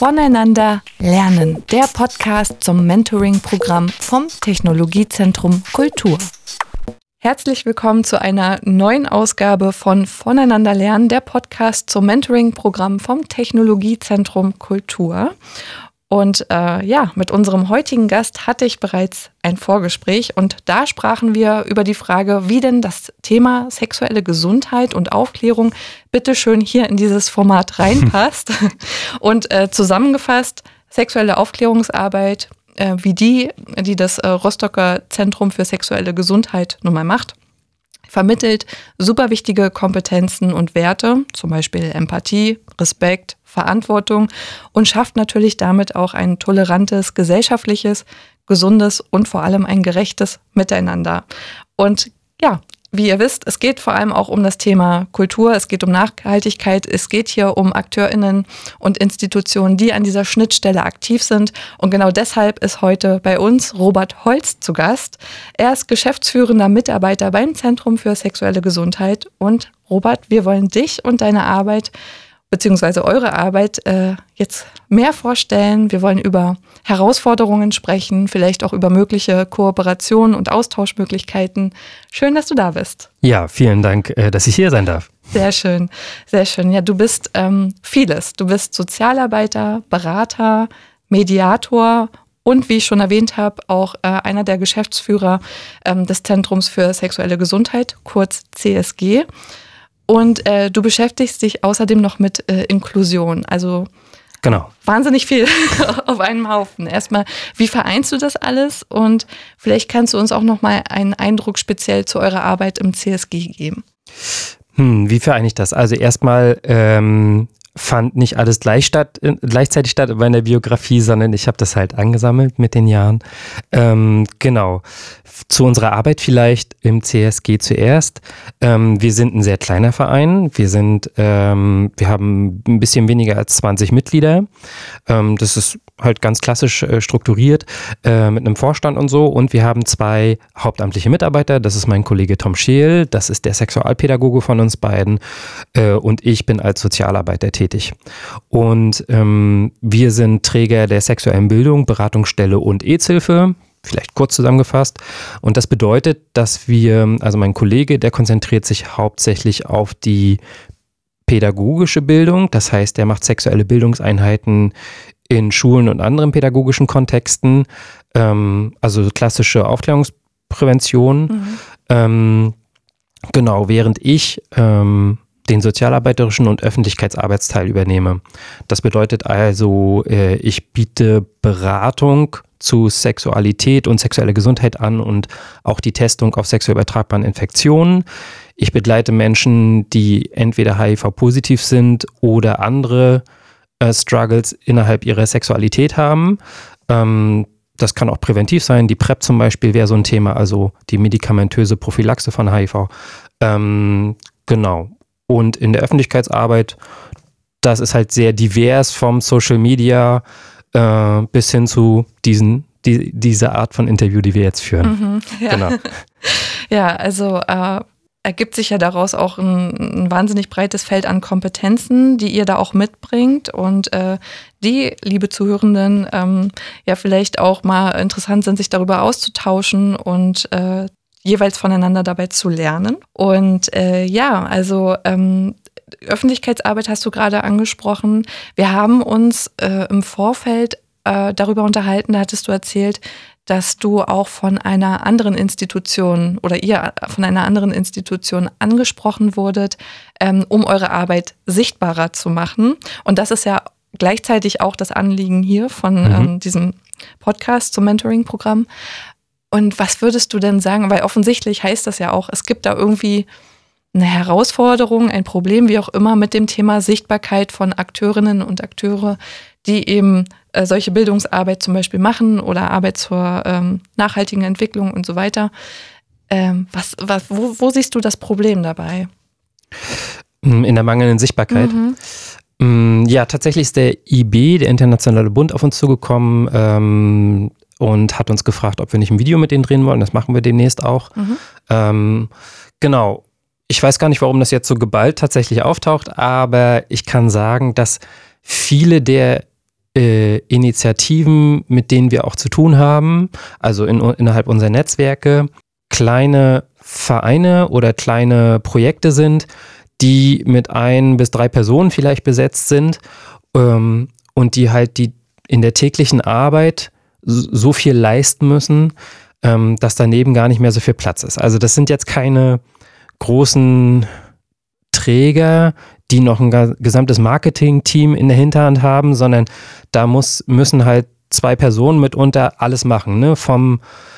Voneinander lernen, der Podcast zum Mentoring-Programm vom Technologiezentrum Kultur. Herzlich willkommen zu einer neuen Ausgabe von Voneinander lernen, der Podcast zum Mentoring-Programm vom Technologiezentrum Kultur. Und mit unserem heutigen Gast hatte ich bereits ein Vorgespräch und da sprachen wir über die Frage, wie denn das Thema sexuelle Gesundheit und Aufklärung bitteschön hier in dieses Format reinpasst. Und zusammengefasst, sexuelle Aufklärungsarbeit, wie die das Rostocker Zentrum für sexuelle Gesundheit nun mal macht, vermittelt super wichtige Kompetenzen und Werte, zum Beispiel Empathie, Respekt, Verantwortung und schafft natürlich damit auch ein tolerantes, gesellschaftliches, gesundes und vor allem ein gerechtes Miteinander. Und ja, wie ihr wisst, es geht vor allem auch um das Thema Kultur, es geht um Nachhaltigkeit, es geht hier um AkteurInnen und Institutionen, die an dieser Schnittstelle aktiv sind. Und genau deshalb ist heute bei uns Robert Holz zu Gast. Er ist geschäftsführender Mitarbeiter beim Zentrum für sexuelle Gesundheit. Und Robert, wir wollen dich und deine Arbeit beziehungsweise eure Arbeit jetzt mehr vorstellen. Wir wollen über Herausforderungen sprechen, vielleicht auch über mögliche Kooperationen und Austauschmöglichkeiten. Schön, dass du da bist. Ja, vielen Dank, dass ich hier sein darf. Sehr schön, sehr schön. Ja, du bist vieles. Du bist Sozialarbeiter, Berater, Mediator und, wie ich schon erwähnt habe, auch einer der Geschäftsführer des Zentrums für sexuelle Gesundheit, kurz CSG. Und du beschäftigst dich außerdem noch mit Inklusion, also genau. Wahnsinnig viel auf einem Haufen. Erstmal, wie vereinst du das alles? Und vielleicht kannst du uns auch noch mal einen Eindruck speziell zu eurer Arbeit im CSG geben. Wie vereine ich das? Also erstmal fand nicht alles gleichzeitig statt bei der Biografie, sondern ich habe das halt angesammelt mit den Jahren. Genau. Zu unserer Arbeit vielleicht im CSG zuerst. Wir sind ein sehr kleiner Verein. Wir haben ein bisschen weniger als 20 Mitglieder. Das ist halt ganz klassisch strukturiert mit einem Vorstand und so. Und wir haben 2 hauptamtliche Mitarbeiter. Das ist mein Kollege Tom Scheel, das ist der Sexualpädagoge von uns beiden. Und ich bin als Sozialarbeiter tätig. Und wir sind Träger der sexuellen Bildung, Beratungsstelle und AIDS-Hilfe. Vielleicht kurz zusammengefasst. Und das bedeutet, dass also mein Kollege, der konzentriert sich hauptsächlich auf die pädagogische Bildung. Das heißt, er macht sexuelle Bildungseinheiten in Schulen und anderen pädagogischen Kontexten. Also klassische Aufklärungsprävention. Genau, während ich den sozialarbeiterischen und Öffentlichkeitsarbeitsteil übernehme. Das bedeutet also, ich biete Beratung zu Sexualität und sexuelle Gesundheit an und auch die Testung auf sexuell übertragbaren Infektionen. Ich begleite Menschen, die entweder HIV-positiv sind oder andere Struggles innerhalb ihrer Sexualität haben. Das kann auch präventiv sein. Die PrEP zum Beispiel wäre so ein Thema, also die medikamentöse Prophylaxe von HIV. Genau. Und in der Öffentlichkeitsarbeit, das ist halt sehr divers vom Social Media bis hin zu dieser Art von Interview, die wir jetzt führen. Ja. Genau. Ja, also ergibt sich ja daraus auch ein wahnsinnig breites Feld an Kompetenzen, die ihr da auch mitbringt und die, liebe Zuhörenden, ja vielleicht auch mal interessant sind, sich darüber auszutauschen und jeweils voneinander dabei zu lernen. Und Öffentlichkeitsarbeit hast du gerade angesprochen. Wir haben uns im Vorfeld darüber unterhalten, da hattest du erzählt, dass du auch von einer anderen Institution oder ihr von einer anderen Institution angesprochen wurdet, um eure Arbeit sichtbarer zu machen. Und das ist ja gleichzeitig auch das Anliegen hier von diesem Podcast zum Mentoring-Programm. Und was würdest du denn sagen? Weil offensichtlich heißt das ja auch, es gibt da irgendwie eine Herausforderung, ein Problem, wie auch immer, mit dem Thema Sichtbarkeit von Akteurinnen und Akteure, die eben solche Bildungsarbeit zum Beispiel machen oder Arbeit zur nachhaltigen Entwicklung und so weiter. Wo siehst du das Problem dabei? In der mangelnden Sichtbarkeit? Ja, tatsächlich ist der IB, der Internationale Bund, auf uns zugekommen und hat uns gefragt, ob wir nicht ein Video mit denen drehen wollen. Das machen wir demnächst auch. Genau. Ich weiß gar nicht, warum das jetzt so geballt tatsächlich auftaucht, aber ich kann sagen, dass viele der Initiativen, mit denen wir auch zu tun haben, also innerhalb unserer Netzwerke, kleine Vereine oder kleine Projekte sind, die mit 1 bis 3 Personen vielleicht besetzt sind und die halt in der täglichen Arbeit so viel leisten müssen, dass daneben gar nicht mehr so viel Platz ist. Also das sind jetzt keine großen Träger, die noch ein gesamtes Marketing-Team in der Hinterhand haben, sondern da müssen halt 2 Personen mitunter alles machen, ne? Vom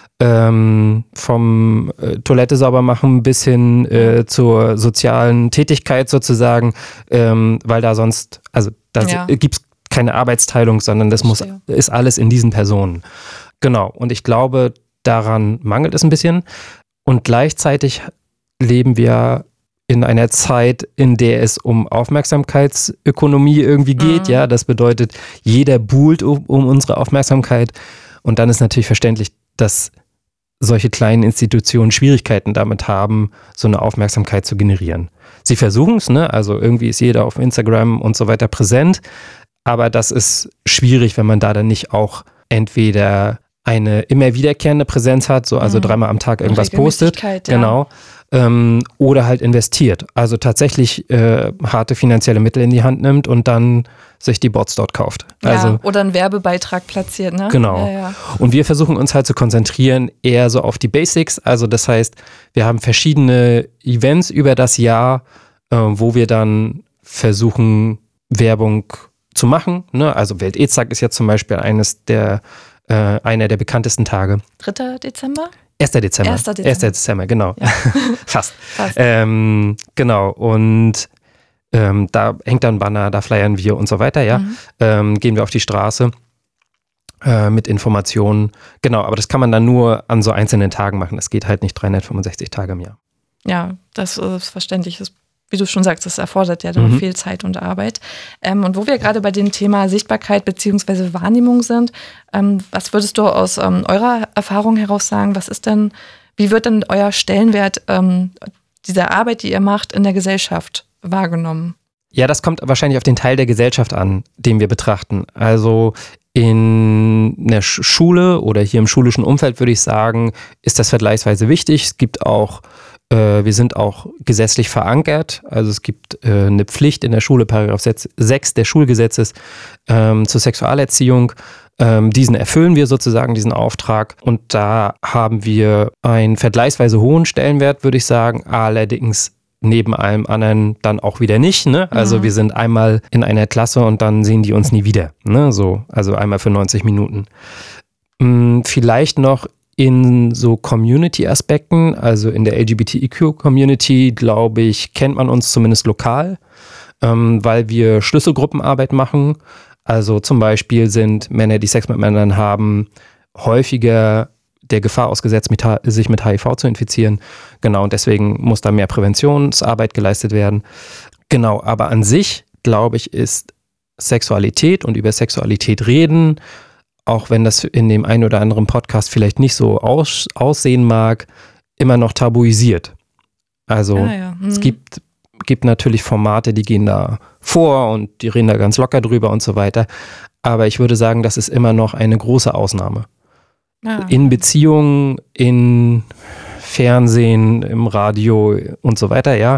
Toilette sauber machen bis hin zur sozialen Tätigkeit sozusagen, weil da sonst, also da gibt es keine Arbeitsteilung, sondern das ist alles in diesen Personen. Genau, und ich glaube, daran mangelt es ein bisschen und gleichzeitig leben wir in einer Zeit, in der es um Aufmerksamkeitsökonomie irgendwie geht. Ja, das bedeutet, jeder buhlt um unsere Aufmerksamkeit. Und dann ist natürlich verständlich, dass solche kleinen Institutionen Schwierigkeiten damit haben, so eine Aufmerksamkeit zu generieren. Sie versuchen es, ne? Also irgendwie ist jeder auf Instagram und so weiter präsent. Aber das ist schwierig, wenn man da dann nicht auch entweder eine immer wiederkehrende Präsenz hat, also 3-mal am Tag irgendwas postet. Genau. Oder halt investiert. Also tatsächlich harte finanzielle Mittel in die Hand nimmt und dann sich die Bots dort kauft. Ja, oder einen Werbebeitrag platziert, ne? Genau. Ja. Und wir versuchen uns halt zu konzentrieren eher so auf die Basics. Also das heißt, wir haben verschiedene Events über das Jahr, wo wir dann versuchen, Werbung zu machen. Ne? Also Welt-AIDS-Tag ist jetzt zum Beispiel einer der bekanntesten Tage. 3. Dezember? 1. Dezember. 1. Dezember, genau. Ja. Fast. Fast. Genau. Und da hängt dann ein Banner, da flyern wir und so weiter, ja. Gehen wir auf die Straße mit Informationen. Genau, aber das kann man dann nur an so einzelnen Tagen machen. Das geht halt nicht 365 Tage im Jahr. Ja, das ist verständlich. Wie du schon sagst, das erfordert ja dann viel Zeit und Arbeit. Und wo wir gerade bei dem Thema Sichtbarkeit bzw. Wahrnehmung sind, was würdest du aus eurer Erfahrung heraus sagen? Wie wird denn euer Stellenwert dieser Arbeit, die ihr macht, in der Gesellschaft wahrgenommen? Ja, das kommt wahrscheinlich auf den Teil der Gesellschaft an, den wir betrachten. Also in der Schule oder hier im schulischen Umfeld würde ich sagen, ist das vergleichsweise wichtig. Es gibt auch wir sind auch gesetzlich verankert, also es gibt eine Pflicht in der Schule, Paragraph 6 des Schulgesetzes zur Sexualerziehung. Diesen erfüllen wir sozusagen, diesen Auftrag. Und da haben wir einen vergleichsweise hohen Stellenwert, würde ich sagen, allerdings neben allem anderen dann auch wieder nicht. Ne? Also wir sind einmal in einer Klasse und dann sehen die uns nie wieder. Ne? Also einmal für 90 Minuten. Vielleicht noch in so Community-Aspekten, also in der LGBTIQ-Community, glaube ich, kennt man uns zumindest lokal, weil wir Schlüsselgruppenarbeit machen. Also zum Beispiel sind Männer, die Sex mit Männern haben, häufiger der Gefahr ausgesetzt, sich mit HIV zu infizieren. Genau, und deswegen muss da mehr Präventionsarbeit geleistet werden. Genau, aber an sich, glaube ich, ist Sexualität und über Sexualität reden, auch wenn das in dem einen oder anderen Podcast vielleicht nicht so aussehen mag, immer noch tabuisiert. Also es gibt natürlich Formate, die gehen da vor und die reden da ganz locker drüber und so weiter. Aber ich würde sagen, das ist immer noch eine große Ausnahme. In Beziehungen, in Fernsehen, im Radio und so weiter, ja.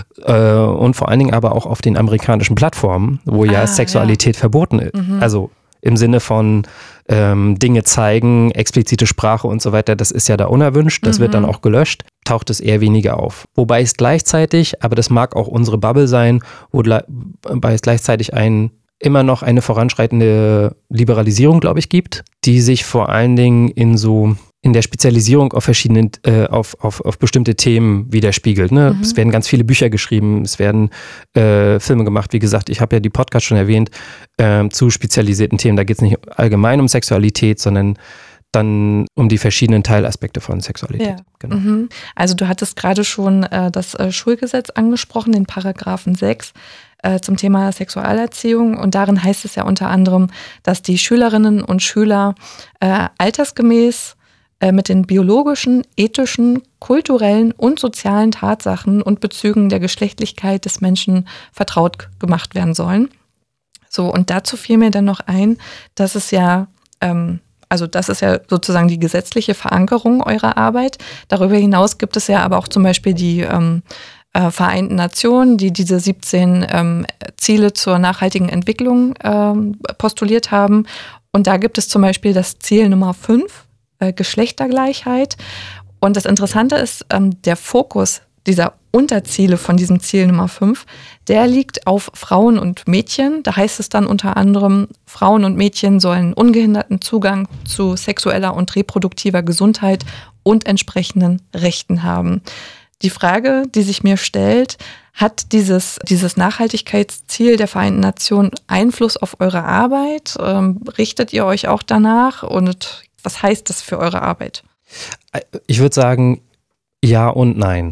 Und vor allen Dingen aber auch auf den amerikanischen Plattformen, wo Sexualität verboten ist. Also im Sinne von Dinge zeigen, explizite Sprache und so weiter, das ist ja da unerwünscht, das wird dann auch gelöscht, taucht es eher weniger auf. Wobei es gleichzeitig, aber das mag auch unsere Bubble sein, wobei es gleichzeitig immer noch eine voranschreitende Liberalisierung, glaube ich, gibt, die sich vor allen Dingen in der Spezialisierung auf verschiedene, auf bestimmte Themen widerspiegelt. Ne? Es werden ganz viele Bücher geschrieben, es werden Filme gemacht. Wie gesagt, ich habe ja die Podcasts schon erwähnt, zu spezialisierten Themen. Da geht es nicht allgemein um Sexualität, sondern dann um die verschiedenen Teilaspekte von Sexualität. Ja. Genau. Also du hattest gerade schon das Schulgesetz angesprochen, den Paragraphen 6 zum Thema Sexualerziehung. Und darin heißt es ja unter anderem, dass die Schülerinnen und Schüler altersgemäß mit den biologischen, ethischen, kulturellen und sozialen Tatsachen und Bezügen der Geschlechtlichkeit des Menschen vertraut gemacht werden sollen. So, und dazu fiel mir dann noch ein, dass es ja, das ist ja sozusagen die gesetzliche Verankerung eurer Arbeit. Darüber hinaus gibt es ja aber auch zum Beispiel die Vereinten Nationen, die diese 17 Ziele zur nachhaltigen Entwicklung postuliert haben. Und da gibt es zum Beispiel das Ziel Nummer 5, Geschlechtergleichheit. Und das Interessante ist, der Fokus dieser Unterziele von diesem Ziel Nummer 5, der liegt auf Frauen und Mädchen. Da heißt es dann unter anderem, Frauen und Mädchen sollen ungehinderten Zugang zu sexueller und reproduktiver Gesundheit und entsprechenden Rechten haben. Die Frage, die sich mir stellt, hat dieses Nachhaltigkeitsziel der Vereinten Nationen Einfluss auf eure Arbeit? Richtet ihr euch auch danach? Und was heißt das für eure Arbeit? Ich würde sagen, ja und nein.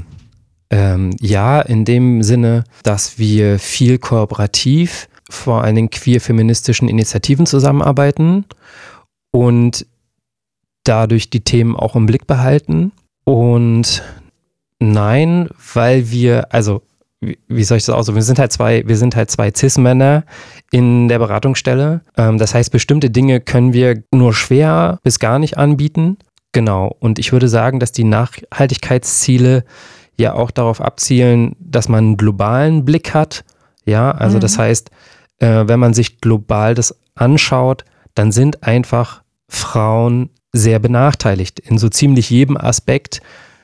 Ja, in dem Sinne, dass wir viel kooperativ, vor allen Dingen queer-feministischen Initiativen zusammenarbeiten und dadurch die Themen auch im Blick behalten. Und nein, weil wir, also wie soll ich das ausdrücken? Wir sind halt zwei Cis-Männer in der Beratungsstelle. Das heißt, bestimmte Dinge können wir nur schwer bis gar nicht anbieten. Genau. Und ich würde sagen, dass die Nachhaltigkeitsziele ja auch darauf abzielen, dass man einen globalen Blick hat. Ja, also das heißt, wenn man sich global das anschaut, dann sind einfach Frauen sehr benachteiligt in so ziemlich jedem Aspekt,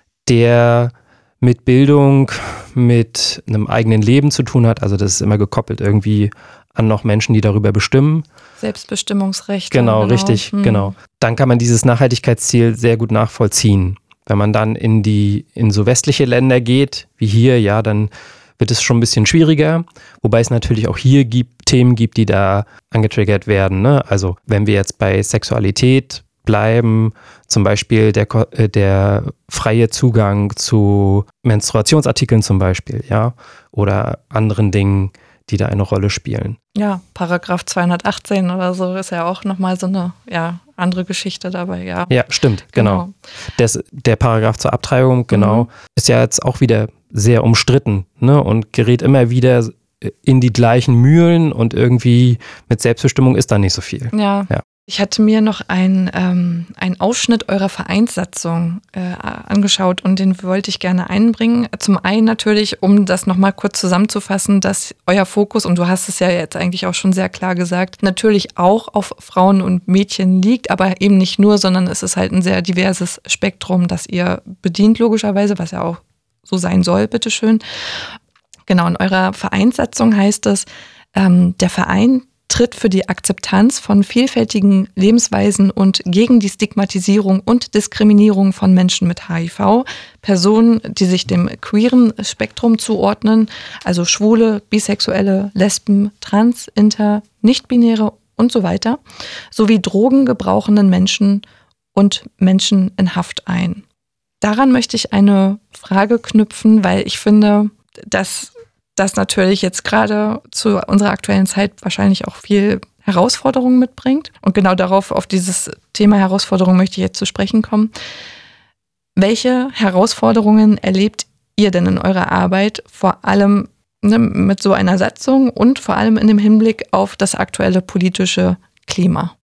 der mit Bildung, mit einem eigenen Leben zu tun hat. Also das ist immer gekoppelt irgendwie an noch Menschen, die darüber bestimmen. Selbstbestimmungsrechte. Genau, richtig, genau. Dann kann man dieses Nachhaltigkeitsziel sehr gut nachvollziehen. Wenn man dann in so westliche Länder geht, wie hier, ja, dann wird es schon ein bisschen schwieriger. Wobei es natürlich auch hier Themen gibt, die da angetriggert werden. Ne? Also wenn wir jetzt bei Sexualität bleiben, zum Beispiel der freie Zugang zu Menstruationsartikeln zum Beispiel, ja, oder anderen Dingen, die da eine Rolle spielen. Ja, Paragraph 218 oder so ist ja auch nochmal so eine andere Geschichte dabei, ja. Ja, stimmt, genau. Der Paragraph zur Abtreibung, genau, ist ja jetzt auch wieder sehr umstritten, ne, und gerät immer wieder in die gleichen Mühlen und irgendwie mit Selbstbestimmung ist da nicht so viel. Ja. Ich hatte mir noch einen Ausschnitt eurer Vereinssatzung angeschaut und den wollte ich gerne einbringen. Zum einen natürlich, um das nochmal kurz zusammenzufassen, dass euer Fokus, und du hast es ja jetzt eigentlich auch schon sehr klar gesagt, natürlich auch auf Frauen und Mädchen liegt, aber eben nicht nur, sondern es ist halt ein sehr diverses Spektrum, das ihr bedient logischerweise, was ja auch so sein soll, bitteschön. Genau, in eurer Vereinssatzung heißt es, der Verein tritt für die Akzeptanz von vielfältigen Lebensweisen und gegen die Stigmatisierung und Diskriminierung von Menschen mit HIV, Personen, die sich dem queeren Spektrum zuordnen, also Schwule, Bisexuelle, Lesben, Trans, Inter, Nichtbinäre und so weiter, sowie drogengebrauchenden Menschen und Menschen in Haft ein. Daran möchte ich eine Frage knüpfen, weil ich finde, dass das natürlich jetzt gerade zu unserer aktuellen Zeit wahrscheinlich auch viel Herausforderungen mitbringt. Und genau auf dieses Thema Herausforderungen möchte ich jetzt zu sprechen kommen. Welche Herausforderungen erlebt ihr denn in eurer Arbeit, vor allem mit so einer Satzung und vor allem in dem Hinblick auf das aktuelle politische Klima?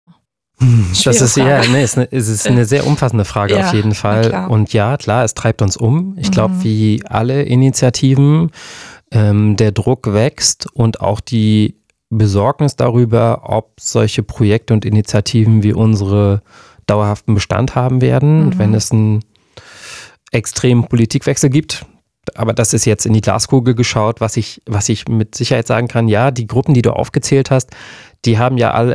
Das ist es ist eine sehr umfassende Frage auf jeden Fall. Und ja, klar, es treibt uns um. Ich glaube, wie alle Initiativen, der Druck wächst und auch die Besorgnis darüber, ob solche Projekte und Initiativen wie unsere dauerhaften Bestand haben werden, wenn es einen extremen Politikwechsel gibt. Aber das ist jetzt in die Glaskugel geschaut, was ich mit Sicherheit sagen kann. Ja, die Gruppen, die du aufgezählt hast, die haben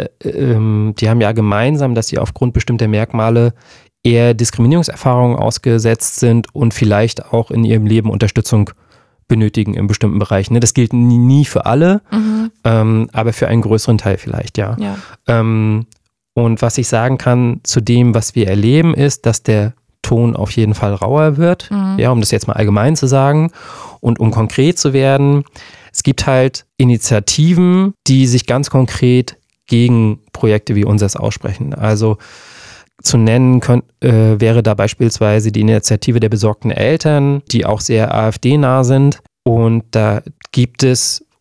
ja gemeinsam, dass sie aufgrund bestimmter Merkmale eher Diskriminierungserfahrungen ausgesetzt sind und vielleicht auch in ihrem Leben Unterstützung benötigen in bestimmten Bereichen. Das gilt nie für alle, aber für einen größeren Teil vielleicht, ja. Und was ich sagen kann zu dem, was wir erleben, ist, dass der Ton auf jeden Fall rauer wird, ja, um das jetzt mal allgemein zu sagen. Und um konkret zu werden, es gibt halt Initiativen, die sich ganz konkret gegen Projekte wie unseres aussprechen. Also zu nennen wäre da beispielsweise die Initiative der besorgten Eltern, die auch sehr AfD-nah sind. Und da gibt es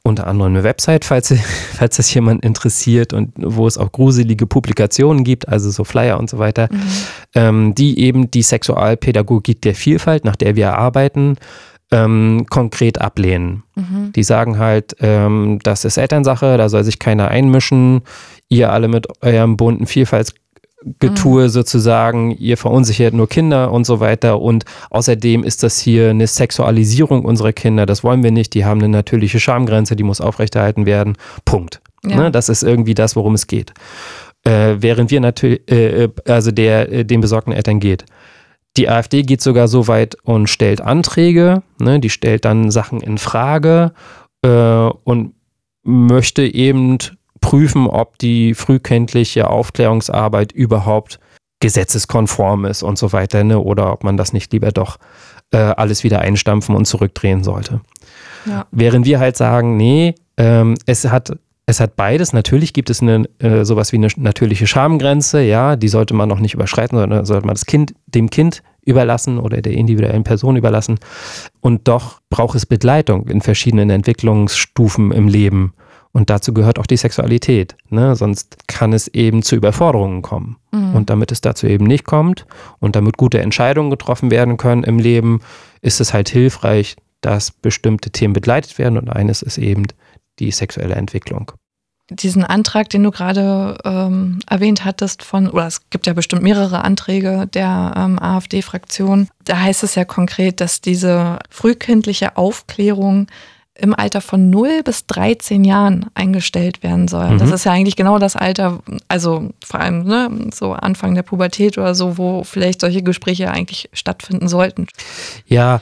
unter anderem eine Website, falls das jemand interessiert und wo es auch gruselige Publikationen gibt, also so Flyer und so weiter, die eben die Sexualpädagogik der Vielfalt, nach der wir arbeiten, konkret ablehnen. Die sagen halt, das ist Elternsache, da soll sich keiner einmischen, ihr alle mit eurem bunten Vielfaltsgetue sozusagen, ihr verunsichert nur Kinder und so weiter und außerdem ist das hier eine Sexualisierung unserer Kinder, das wollen wir nicht, die haben eine natürliche Schamgrenze, die muss aufrechterhalten werden, Punkt. Ja. Ne, das ist irgendwie das, worum es geht. Während wir natürlich, also den besorgten Eltern geht. Die AfD geht sogar so weit und stellt Anträge, ne, die stellt dann Sachen in Frage und möchte eben prüfen, ob die frühkindliche Aufklärungsarbeit überhaupt gesetzeskonform ist und so weiter, ne, oder ob man das nicht lieber doch alles wieder einstampfen und zurückdrehen sollte. Ja. Während wir halt sagen, nee, es hat beides. Natürlich gibt es sowas wie eine natürliche Schamgrenze, ja, die sollte man noch nicht überschreiten, sondern sollte man dem Kind überlassen oder der individuellen Person überlassen. Und doch braucht es Begleitung in verschiedenen Entwicklungsstufen im Leben. Und dazu gehört auch die Sexualität, ne? Sonst kann es eben zu Überforderungen kommen. Und damit es dazu eben nicht kommt und damit gute Entscheidungen getroffen werden können im Leben, ist es halt hilfreich, dass bestimmte Themen begleitet werden. Und eines ist eben die sexuelle Entwicklung. Diesen Antrag, den du gerade erwähnt hattest oder es gibt ja bestimmt mehrere Anträge der AfD-Fraktion, da heißt es ja konkret, dass diese frühkindliche Aufklärung im Alter von 0 bis 13 Jahren eingestellt werden soll. Das ist ja eigentlich genau das Alter, also vor allem ne, so Anfang der Pubertät oder so, wo vielleicht solche Gespräche eigentlich stattfinden sollten. Ja,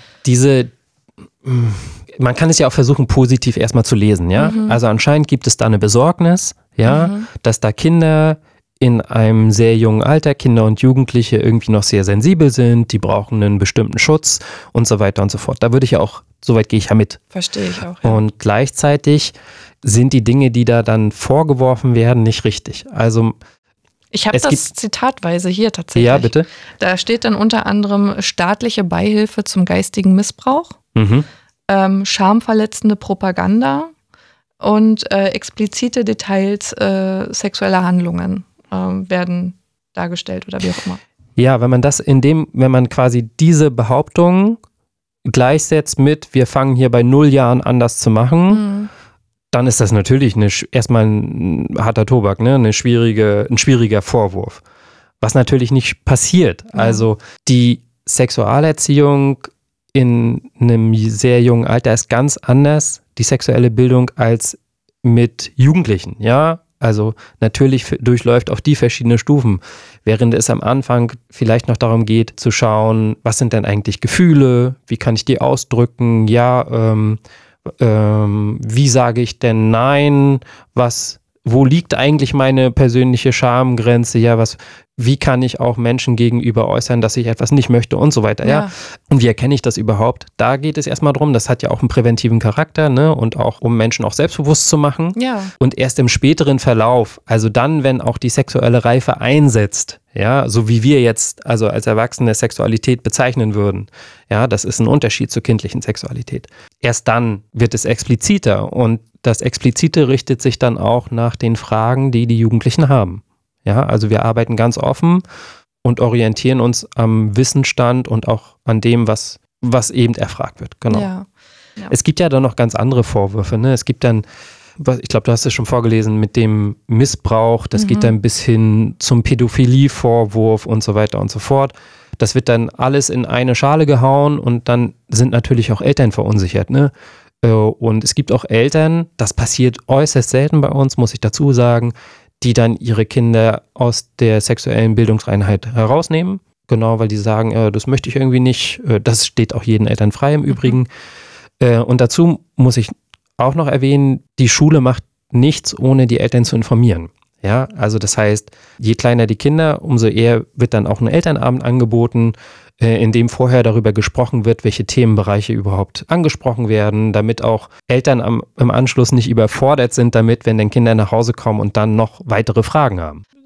man kann es ja auch versuchen, positiv erstmal zu lesen, ja. Also anscheinend gibt es da eine Besorgnis, ja, dass da Kinder in einem sehr jungen Alter, Kinder und Jugendliche irgendwie noch sehr sensibel sind, die brauchen einen bestimmten Schutz und so weiter und so fort. Da würde ich ja auch, soweit gehe ich ja mit. Verstehe ich auch, ja. Und gleichzeitig sind die Dinge, die da dann vorgeworfen werden, nicht richtig. Also ich habe das zitatweise hier tatsächlich. Ja, bitte. Da steht dann unter anderem staatliche Beihilfe zum geistigen Missbrauch, schamverletzende Propaganda und explizite Details sexueller Handlungen werden dargestellt oder wie auch immer. Ja, wenn man quasi diese Behauptung gleichsetzt mit, wir fangen hier bei 0 Jahren an, das zu machen, dann ist das natürlich erstmal ein harter Tobak, ne? ein schwieriger Vorwurf. Was natürlich nicht passiert. Also die Sexualerziehung in einem sehr jungen Alter ist ganz anders, die sexuelle Bildung, als mit Jugendlichen, ja. Also natürlich durchläuft auch die verschiedene Stufen, während es am Anfang vielleicht noch darum geht zu schauen, was sind denn eigentlich Gefühle, wie kann ich die ausdrücken, ja, wie sage ich denn Nein, wo liegt eigentlich meine persönliche Schamgrenze, ja, wie kann ich auch Menschen gegenüber äußern, dass ich etwas nicht möchte und so weiter, ja. Und wie erkenne ich das überhaupt? Da geht es erstmal drum, das hat ja auch einen präventiven Charakter, ne, und auch, um Menschen auch selbstbewusst zu machen. Ja. Und erst im späteren Verlauf, also dann, wenn auch die sexuelle Reife einsetzt, ja, so wie wir jetzt also als Erwachsene Sexualität bezeichnen würden, ja, das ist ein Unterschied zur kindlichen Sexualität. Erst dann wird es expliziter und das Explizite richtet sich dann auch nach den Fragen, die die Jugendlichen haben. Ja, also wir arbeiten ganz offen und orientieren uns am Wissensstand und auch an dem, was eben erfragt wird. Genau. Ja. Es gibt ja dann noch ganz andere Vorwürfe, ne? Es gibt dann, ich glaube, du hast es schon vorgelesen, mit dem Missbrauch, das geht dann bis hin zum Pädophilie-Vorwurf und so weiter und so fort. Das wird dann alles in eine Schale gehauen und dann sind natürlich auch Eltern verunsichert, ne? Und es gibt auch Eltern, das passiert äußerst selten bei uns, muss ich dazu sagen, die dann ihre Kinder aus der sexuellen Bildungseinheit herausnehmen. Genau, weil die sagen, das möchte ich irgendwie nicht. Das steht auch jeden Eltern frei im Übrigen. Und dazu muss ich auch noch erwähnen, die Schule macht nichts, ohne die Eltern zu informieren. Ja, also das heißt, je kleiner die Kinder, umso eher wird dann auch ein Elternabend angeboten, in dem vorher darüber gesprochen wird, welche Themenbereiche überhaupt angesprochen werden, damit auch Eltern im Anschluss nicht überfordert sind damit, wenn dann Kinder nach Hause kommen und dann noch weitere Fragen haben.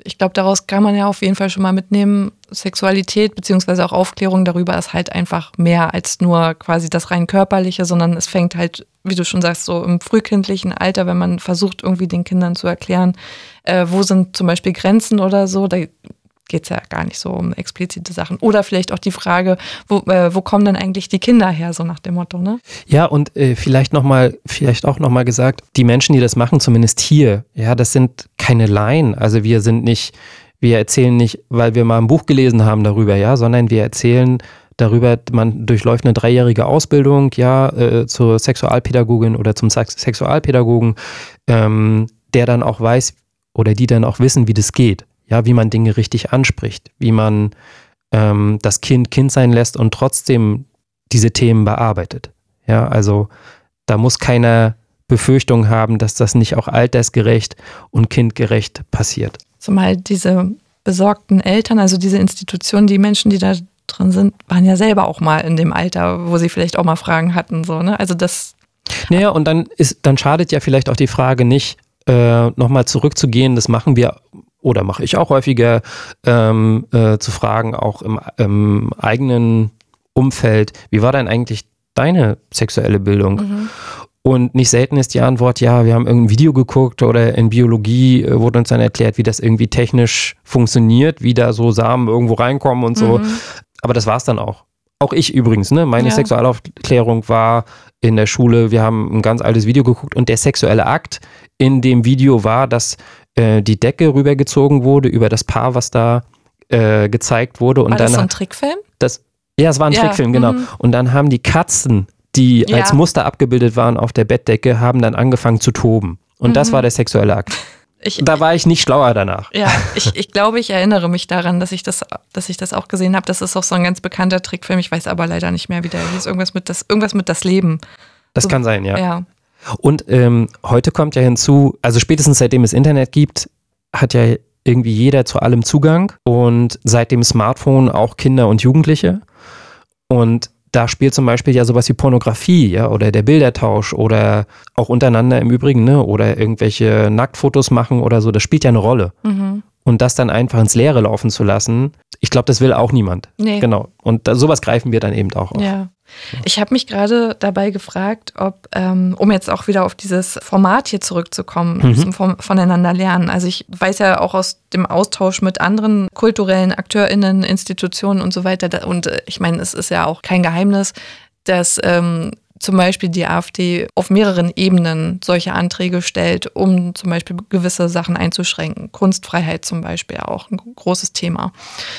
ich glaube, daraus kann man ja auf jeden Fall schon mal mitnehmen, Sexualität beziehungsweise auch Aufklärung darüber ist halt einfach mehr als nur quasi das rein körperliche, sondern es fängt halt, wie du schon sagst, so im frühkindlichen Alter, wenn man versucht, irgendwie den Kindern zu erklären, wo sind zum Beispiel Grenzen oder so, da geht es ja gar nicht so um explizite Sachen. Oder vielleicht auch die Frage, wo kommen denn eigentlich die Kinder her, so nach dem Motto, ne? Ja, und vielleicht auch nochmal gesagt, die Menschen, die das machen, zumindest hier, ja, das sind keine Laien. Also wir erzählen nicht, weil wir mal ein Buch gelesen haben darüber, ja, sondern wir erzählen darüber, man durchläuft eine 3-jährige Ausbildung, ja, zur Sexualpädagogin oder zum Sexualpädagogen, der dann auch weiß oder die dann auch wissen, wie das geht. Ja, wie man Dinge richtig anspricht, wie man das Kind sein lässt und trotzdem diese Themen bearbeitet. Ja, also da muss keiner Befürchtung haben, dass das nicht auch altersgerecht und kindgerecht passiert. Zumal diese besorgten Eltern, also diese Institutionen, die Menschen, die da drin sind, waren ja selber auch mal in dem Alter, wo sie vielleicht auch mal Fragen hatten, so, ne? Also das. Naja, und dann schadet ja vielleicht auch die Frage nicht, nochmal zurückzugehen, das machen wir oder mache ich auch häufiger, zu fragen, auch im eigenen Umfeld, wie war denn eigentlich deine sexuelle Bildung? Mhm. Und nicht selten ist die Antwort, ja, wir haben irgendein Video geguckt oder in Biologie wurde uns dann erklärt, wie das irgendwie technisch funktioniert, wie da so Samen irgendwo reinkommen und so. Aber das war es dann auch. Auch ich übrigens, ne? Meine Sexualaufklärung war in der Schule, wir haben ein ganz altes Video geguckt und der sexuelle Akt in dem Video war, dass die Decke rübergezogen wurde über das Paar, was da gezeigt wurde. Und war dann das so ein Trickfilm? Ja, es war ein Trickfilm, genau. Und dann haben die Katzen, die als Muster abgebildet waren auf der Bettdecke, haben dann angefangen zu toben. Und das war der sexuelle Akt. Da war ich nicht schlauer danach. Ja, ich glaube, ich erinnere mich daran, dass ich das auch gesehen habe. Das ist auch so ein ganz bekannter Trickfilm. Ich weiß aber leider nicht mehr, wie der hieß. Irgendwas mit das Leben. Das so, kann sein, ja. Und heute kommt ja hinzu, also spätestens seitdem es Internet gibt, hat ja irgendwie jeder zu allem Zugang. Und seit dem Smartphone auch Kinder und Jugendliche. Und da spielt zum Beispiel ja sowas wie Pornografie, ja, oder der Bildertausch oder auch untereinander im Übrigen, ne, oder irgendwelche Nacktfotos machen oder so, das spielt ja eine Rolle. Mhm. Und das dann einfach ins Leere laufen zu lassen, ich glaube, das will auch niemand. Nee. Genau. Und sowas greifen wir dann eben auch auf. Ja. Ich habe mich gerade dabei gefragt, ob, um jetzt auch wieder auf dieses Format hier zurückzukommen, zum Voneinander lernen. Also ich weiß ja auch aus dem Austausch mit anderen kulturellen AkteurInnen, Institutionen und so weiter, und ich meine, es ist ja auch kein Geheimnis, dass zum Beispiel die AfD auf mehreren Ebenen solche Anträge stellt, um zum Beispiel gewisse Sachen einzuschränken. Kunstfreiheit zum Beispiel auch ein großes Thema.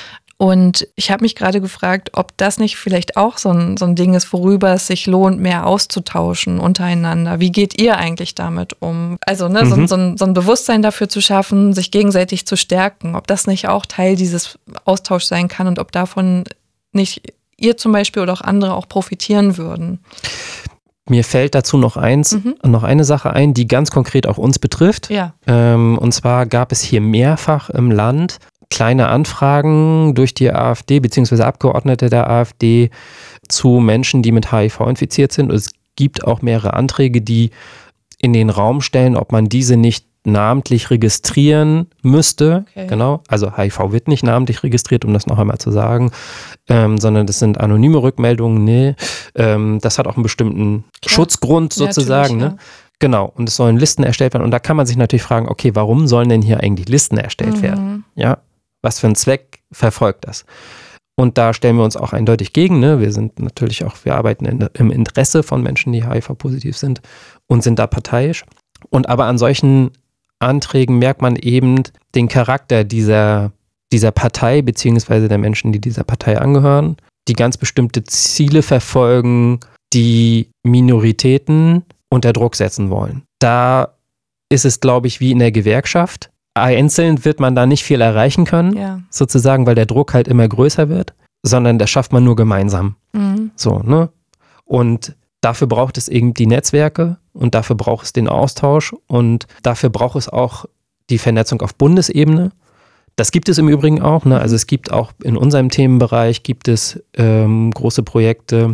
Und ich habe mich gerade gefragt, ob das nicht vielleicht auch so ein Ding ist, worüber es sich lohnt, mehr auszutauschen untereinander. Wie geht ihr eigentlich damit um? Also so ein Bewusstsein dafür zu schaffen, sich gegenseitig zu stärken. Ob das nicht auch Teil dieses Austauschs sein kann und ob davon nicht ihr zum Beispiel oder auch andere auch profitieren würden. Mir fällt dazu noch eine Sache ein, die ganz konkret auch uns betrifft. Ja. Und zwar gab es hier mehrfach im Land kleine Anfragen durch die AfD bzw. Abgeordnete der AfD zu Menschen, die mit HIV infiziert sind. Und es gibt auch mehrere Anträge, die in den Raum stellen, ob man diese nicht namentlich registrieren müsste. Okay. Genau, also HIV wird nicht namentlich registriert, um das noch einmal zu sagen, sondern das sind anonyme Rückmeldungen. Nee, das hat auch einen bestimmten Schutzgrund sozusagen. Ja, ne? Genau, und es sollen Listen erstellt werden. Und da kann man sich natürlich fragen, okay, warum sollen denn hier eigentlich Listen erstellt werden? Ja, was für einen Zweck verfolgt das? Und da stellen wir uns auch eindeutig gegen. Ne? Wir arbeiten im Interesse von Menschen, die HIV-positiv sind und sind da parteiisch. Und aber an solchen Anträgen merkt man eben den Charakter dieser Partei beziehungsweise der Menschen, die dieser Partei angehören, die ganz bestimmte Ziele verfolgen, die Minoritäten unter Druck setzen wollen. Da ist es, glaube ich, wie in der Gewerkschaft. Einzeln wird man da nicht viel erreichen können, sozusagen, weil der Druck halt immer größer wird, sondern das schafft man nur gemeinsam. Mhm. So, ne? Und dafür braucht es eben die Netzwerke und dafür braucht es den Austausch und dafür braucht es auch die Vernetzung auf Bundesebene. Das gibt es im Übrigen auch. Ne? Also es gibt auch in unserem Themenbereich gibt es große Projekte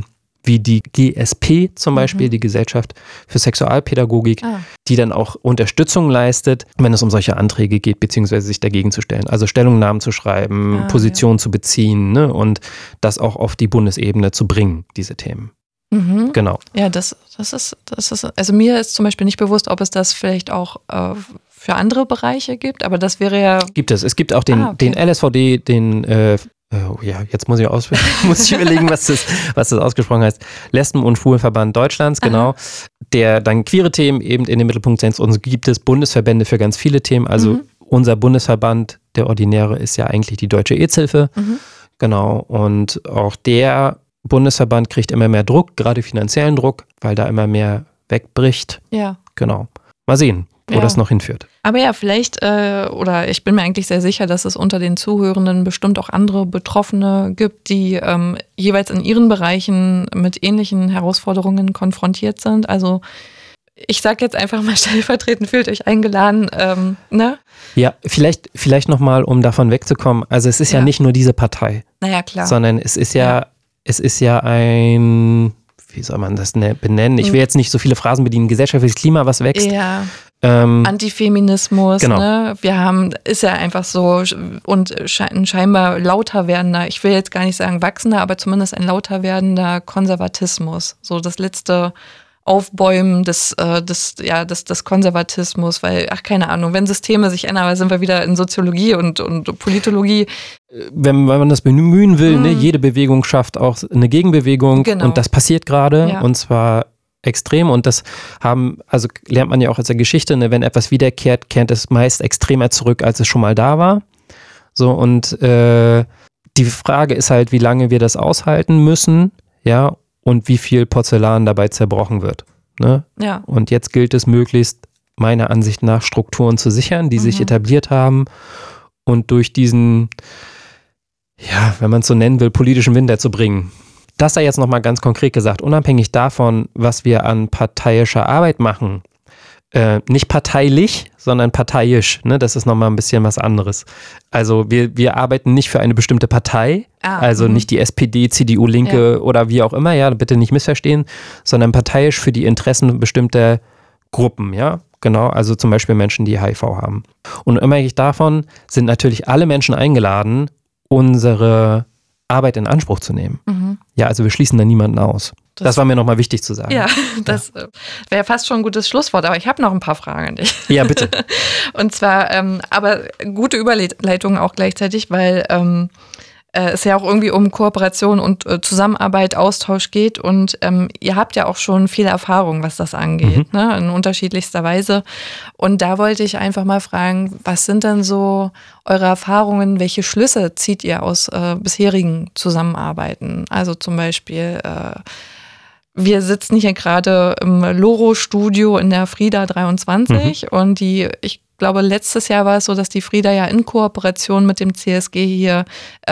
wie die GSP zum Beispiel, die Gesellschaft für Sexualpädagogik, die dann auch Unterstützung leistet, wenn es um solche Anträge geht, beziehungsweise sich dagegen zu stellen. Also Stellungnahmen zu schreiben, Positionen zu beziehen, ne, und das auch auf die Bundesebene zu bringen, diese Themen. Genau. Ja, das ist, also mir ist zum Beispiel nicht bewusst, ob es das vielleicht auch für andere Bereiche gibt, aber das wäre ja... Gibt es. Es gibt auch den LSVD, jetzt muss ich überlegen, was das ausgesprochen heißt. Lesben- und Schwulenverband Deutschlands, genau. Der dann queere Themen eben in den Mittelpunkt setzt. Und gibt es Bundesverbände für ganz viele Themen. Also unser Bundesverband, der ordinäre, ist ja eigentlich die Deutsche AIDS-Hilfe. Genau. Und auch der Bundesverband kriegt immer mehr Druck, gerade finanziellen Druck, weil da immer mehr wegbricht. Ja. Genau. Mal sehen, wo das noch hinführt. Aber ja, vielleicht, oder ich bin mir eigentlich sehr sicher, dass es unter den Zuhörenden bestimmt auch andere Betroffene gibt, die jeweils in ihren Bereichen mit ähnlichen Herausforderungen konfrontiert sind. Also ich sage jetzt einfach mal stellvertretend, fühlt euch eingeladen, ne? Ja, vielleicht nochmal, um davon wegzukommen. Also es ist ja nicht nur diese Partei. Naja, klar. Sondern es ist ja ein, wie soll man das benennen? Ich will jetzt nicht so viele Phrasen bedienen. Gesellschaftliches Klima, was wächst. Ja. Antifeminismus, genau. Ne? Wir haben, ist ja einfach so und ein scheinbar lauter werdender, ich will jetzt gar nicht sagen wachsender, aber zumindest ein lauter werdender Konservatismus. So das letzte Aufbäumen des Konservatismus, weil, keine Ahnung, wenn Systeme sich ändern, sind wir wieder in Soziologie und Politologie. Wenn man das bemühen will, ne, jede Bewegung schafft auch eine Gegenbewegung, genau. Und das passiert gerade und zwar extrem, und das lernt man ja auch aus der Geschichte, ne, wenn etwas wiederkehrt, kehrt es meist extremer zurück, als es schon mal da war. So, und die Frage ist halt, wie lange wir das aushalten müssen, ja, und wie viel Porzellan dabei zerbrochen wird. Ne? Ja. Und jetzt gilt es möglichst, meiner Ansicht nach, Strukturen zu sichern, die sich etabliert haben und durch diesen, ja, wenn man es so nennen will, politischen Winter zu bringen. Das sei jetzt nochmal ganz konkret gesagt, unabhängig davon, was wir an parteiischer Arbeit machen, nicht parteilich, sondern parteiisch, ne? Das ist nochmal ein bisschen was anderes. Also wir arbeiten nicht für eine bestimmte Partei, also nicht die SPD, CDU, Linke oder wie auch immer, ja, bitte nicht missverstehen, sondern parteiisch für die Interessen bestimmter Gruppen, ja, genau, also zum Beispiel Menschen, die HIV haben. Und unabhängig davon sind natürlich alle Menschen eingeladen, unsere Arbeit in Anspruch zu nehmen. Ja, also wir schließen da niemanden aus. Das war mir nochmal wichtig zu sagen. Ja, das wäre fast schon ein gutes Schlusswort, aber ich habe noch ein paar Fragen an dich. Ja, bitte. Und zwar, aber gute Überleitung auch gleichzeitig, weil es ja auch irgendwie um Kooperation und Zusammenarbeit, Austausch geht, und ihr habt ja auch schon viel Erfahrung, was das angeht, ne, in unterschiedlichster Weise. Und da wollte ich einfach mal fragen, was sind denn so eure Erfahrungen, welche Schlüsse zieht ihr aus bisherigen Zusammenarbeiten? Also zum Beispiel wir sitzen hier gerade im Loro-Studio in der Frieda 23 und ich glaube, letztes Jahr war es so, dass die Frieda ja in Kooperation mit dem CSG hier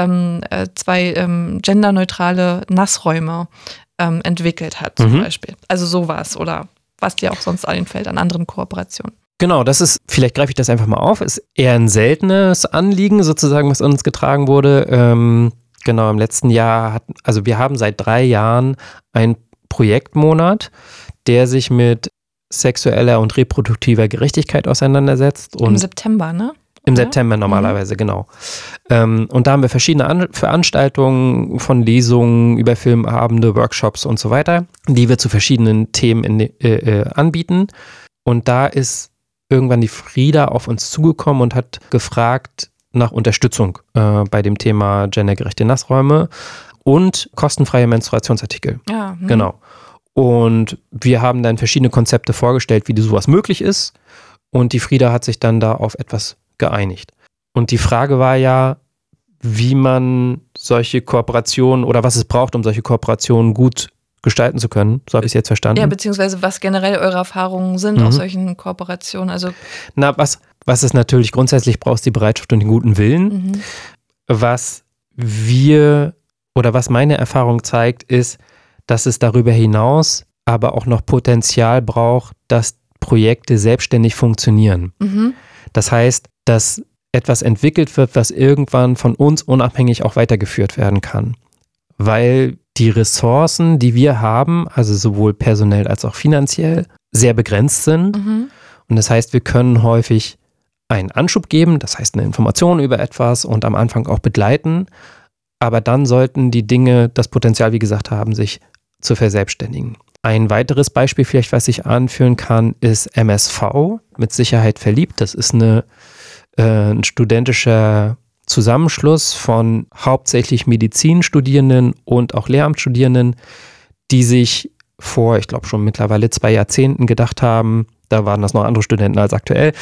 2 genderneutrale Nassräume entwickelt hat zum Beispiel. Also sowas oder was dir auch sonst einfällt an anderen Kooperationen. Genau, das ist, vielleicht greife ich das einfach mal auf, ist eher ein seltenes Anliegen sozusagen, was uns getragen wurde. Genau, im letzten Jahr wir haben seit 3 Jahren einen Projektmonat, der sich mit sexueller und reproduktiver Gerechtigkeit auseinandersetzt. Und im September, ne? Im September normalerweise, genau. Und da haben wir verschiedene Veranstaltungen von Lesungen über Filmabende, Workshops und so weiter, die wir zu verschiedenen Themen anbieten. Und da ist irgendwann die Frieda auf uns zugekommen und hat gefragt nach Unterstützung bei dem Thema gendergerechte Nassräume und kostenfreie Menstruationsartikel. Ja. Genau. Und wir haben dann verschiedene Konzepte vorgestellt, wie sowas möglich ist. Und die Frieda hat sich dann da auf etwas geeinigt. Und die Frage war ja, wie man solche Kooperationen oder was es braucht, um solche Kooperationen gut gestalten zu können. So habe ich es jetzt verstanden. Ja, beziehungsweise was generell eure Erfahrungen sind aus solchen Kooperationen. Also was es natürlich grundsätzlich braucht, ist die Bereitschaft und den guten Willen. Was meine Erfahrung zeigt, ist, dass es darüber hinaus aber auch noch Potenzial braucht, dass Projekte selbstständig funktionieren. Das heißt, dass etwas entwickelt wird, was irgendwann von uns unabhängig auch weitergeführt werden kann. Weil die Ressourcen, die wir haben, also sowohl personell als auch finanziell, sehr begrenzt sind. Und das heißt, wir können häufig einen Anschub geben, das heißt eine Information über etwas und am Anfang auch begleiten. Aber dann sollten die Dinge das Potenzial, wie gesagt, haben, sich zu verselbstständigen. Ein weiteres Beispiel vielleicht, was ich anführen kann, ist MSV, mit Sicherheit verliebt. Das ist ein studentischer Zusammenschluss von hauptsächlich Medizinstudierenden und auch Lehramtsstudierenden, die sich vor, ich glaube schon mittlerweile 2 Jahrzehnten gedacht haben, da waren das noch andere Studenten als aktuell.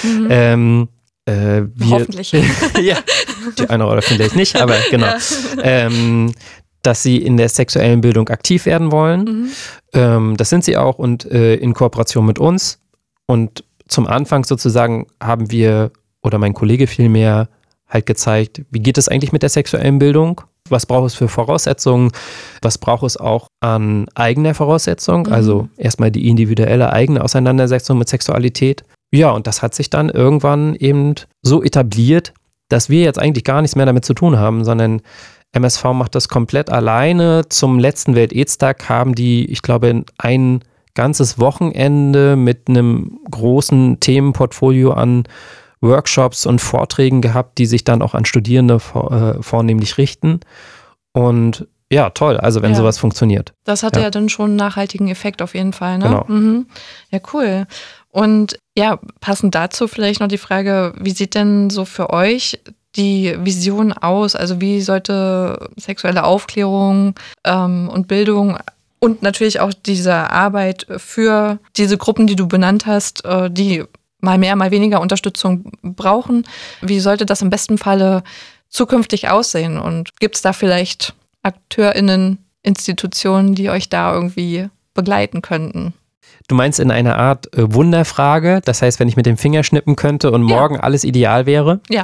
Hoffentlich. Ja, die eine oder vielleicht nicht, aber genau. Ja. Dass sie in der sexuellen Bildung aktiv werden wollen. Das sind sie auch und in Kooperation mit uns. Und zum Anfang sozusagen haben wir, oder mein Kollege vielmehr, halt gezeigt, wie geht es eigentlich mit der sexuellen Bildung? Was braucht es für Voraussetzungen? Was braucht es auch an eigener Voraussetzung? Also erstmal die individuelle eigene Auseinandersetzung mit Sexualität. Ja, und das hat sich dann irgendwann eben so etabliert, dass wir jetzt eigentlich gar nichts mehr damit zu tun haben, sondern MSV macht das komplett alleine. Zum letzten Welt-AIDS-Tag haben die, ich glaube, ein ganzes Wochenende mit einem großen Themenportfolio an Workshops und Vorträgen gehabt, die sich dann auch an Studierende vornehmlich richten. Und ja, toll, also wenn sowas funktioniert. Das hatte ja dann schon einen nachhaltigen Effekt auf jeden Fall, ne? Genau. Ja, cool. Und ja, passend dazu vielleicht noch die Frage, wie sieht denn so für euch die Vision aus? Also wie sollte sexuelle Aufklärung und Bildung und natürlich auch diese Arbeit für diese Gruppen, die du benannt hast, die mal mehr, mal weniger Unterstützung brauchen, wie sollte das im besten Falle zukünftig aussehen? Und gibt es da vielleicht AkteurInnen, Institutionen, die euch da irgendwie begleiten könnten? Du meinst in einer Art Wunderfrage? Das heißt, wenn ich mit dem Finger schnippen könnte und morgen alles ideal wäre? Ja.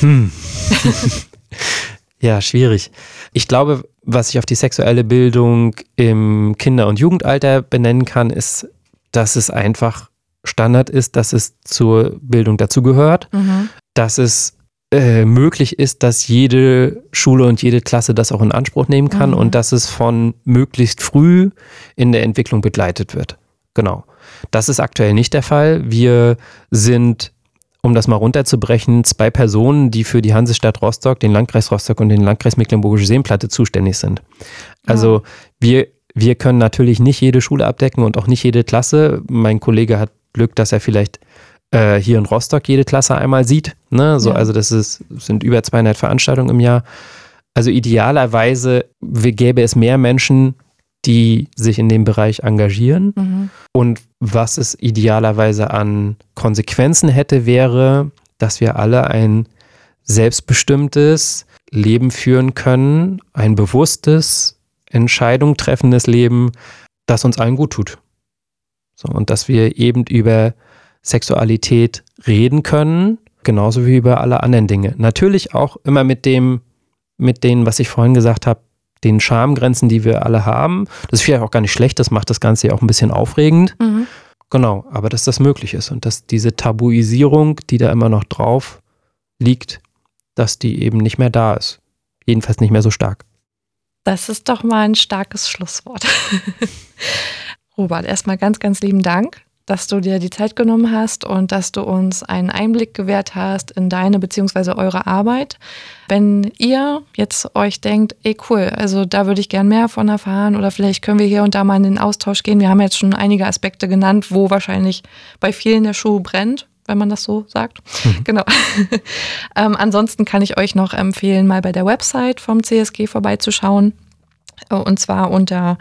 Ja, schwierig. Ich glaube, was ich auf die sexuelle Bildung im Kinder- und Jugendalter benennen kann, ist, dass es einfach Standard ist, dass es zur Bildung dazugehört, dass es möglich ist, dass jede Schule und jede Klasse das auch in Anspruch nehmen kann und dass es von möglichst früh in der Entwicklung begleitet wird. Genau. Das ist aktuell nicht der Fall. Wir sind, um das mal runterzubrechen, 2 Personen, die für die Hansestadt Rostock, den Landkreis Rostock und den Landkreis Mecklenburgische Seenplatte zuständig sind. Also wir können natürlich nicht jede Schule abdecken und auch nicht jede Klasse. Mein Kollege hat Glück, dass er vielleicht hier in Rostock jede Klasse einmal sieht. Ne? So, also das sind über 200 Veranstaltungen im Jahr. Also idealerweise gäbe es mehr Menschen, die sich in dem Bereich engagieren. Und was es idealerweise an Konsequenzen hätte, wäre, dass wir alle ein selbstbestimmtes Leben führen können, ein bewusstes, Entscheidung treffendes Leben, das uns allen gut tut. So, und dass wir eben über Sexualität reden können, genauso wie über alle anderen Dinge. Natürlich auch immer mit denen, was ich vorhin gesagt habe, den Schamgrenzen, die wir alle haben. Das ist vielleicht auch gar nicht schlecht, das macht das Ganze ja auch ein bisschen aufregend. Genau, aber dass das möglich ist und dass diese Tabuisierung, die da immer noch drauf liegt, dass die eben nicht mehr da ist. Jedenfalls nicht mehr so stark. Das ist doch mal ein starkes Schlusswort. Robert, erstmal ganz, ganz lieben Dank, dass du dir die Zeit genommen hast und dass du uns einen Einblick gewährt hast in deine bzw. eure Arbeit. Wenn ihr jetzt euch denkt, cool, also da würde ich gern mehr von erfahren oder vielleicht können wir hier und da mal in den Austausch gehen. Wir haben jetzt schon einige Aspekte genannt, wo wahrscheinlich bei vielen der Schuh brennt, wenn man das so sagt. Genau. Ansonsten kann ich euch noch empfehlen, mal bei der Website vom CSG vorbeizuschauen. Und zwar unter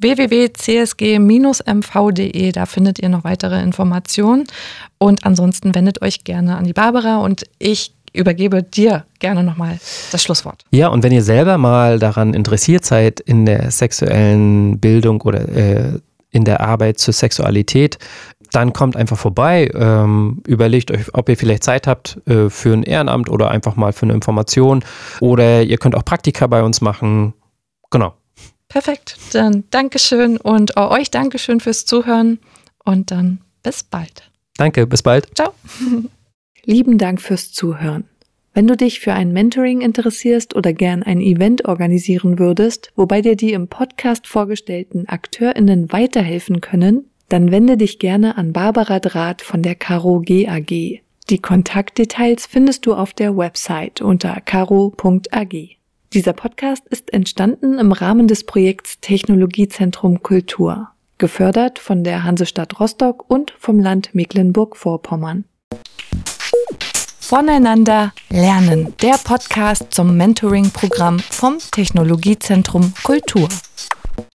www.csg-mv.de. Da findet ihr noch weitere Informationen. Und ansonsten wendet euch gerne an die Barbara und ich übergebe dir gerne nochmal das Schlusswort. Ja, und wenn ihr selber mal daran interessiert seid in der sexuellen Bildung oder in der Arbeit zur Sexualität, dann kommt einfach vorbei, überlegt euch, ob ihr vielleicht Zeit habt für ein Ehrenamt oder einfach mal für eine Information. Oder ihr könnt auch Praktika bei uns machen. Genau. Perfekt, dann Dankeschön und auch euch Dankeschön fürs Zuhören und dann bis bald. Danke, bis bald. Ciao. Lieben Dank fürs Zuhören. Wenn du dich für ein Mentoring interessierst oder gern ein Event organisieren würdest, wobei dir die im Podcast vorgestellten AkteurInnen weiterhelfen können, dann wende dich gerne an Barbara Drath von der Caro G AG. Die Kontaktdetails findest du auf der Website unter caro.ag. Dieser Podcast ist entstanden im Rahmen des Projekts Technologiezentrum Kultur, gefördert von der Hansestadt Rostock und vom Land Mecklenburg-Vorpommern. Voneinander lernen, der Podcast zum Mentoring-Programm vom Technologiezentrum Kultur.